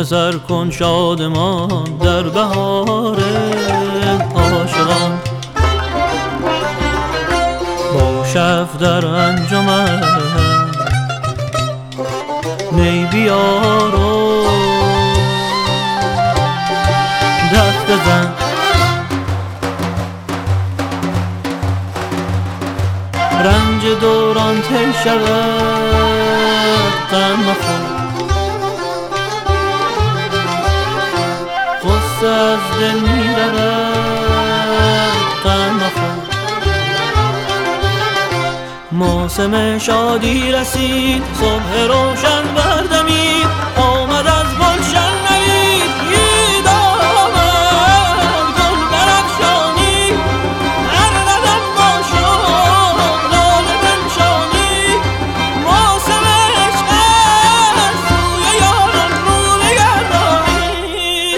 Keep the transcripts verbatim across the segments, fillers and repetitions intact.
سر کن شادمان در بهار عاشقان. با شف در انجمن می بیار و دست بزن. رنج دوران طی شود غم مخور، غصه از دل می رود غم مخور. موسم شادی رسید، صبح روشن بردمید، آمد از گلشن نوید عید آمد گل برافشانی. هر قدم با شوق لاله بنشانی، موسم عشق است سوی یاران رو نگردانی.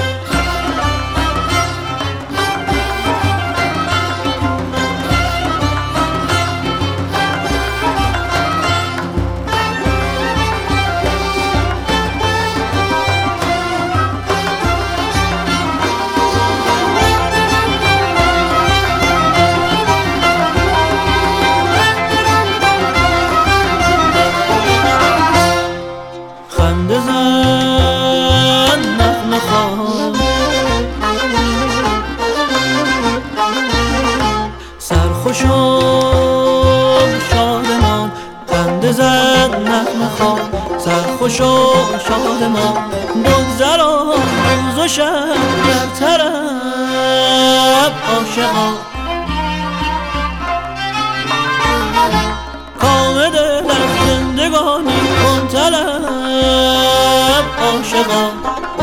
خنده زن نغمه خوان، سرخوش و شادمان. خنده زن نغمه خوان، سرخوش و شادمان. بگذران روز و شب در طرب عاشقان. کام دل از زندگانی کن طلب عاشقان.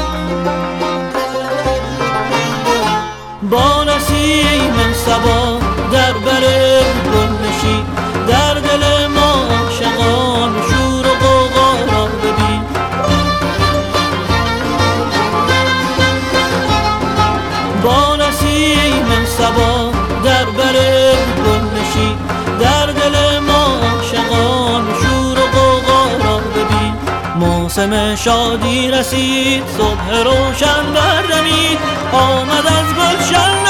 با نسیم صبا در بر گل نشین، در دل ما عاشقان شور و غوغا را ببین. با نسیم صبا در بر گل نشین، در دل ما عاشقان شور و غوغا را ببین. موسم شادی رسید، صبح روشن بردمید، آمد از گلشن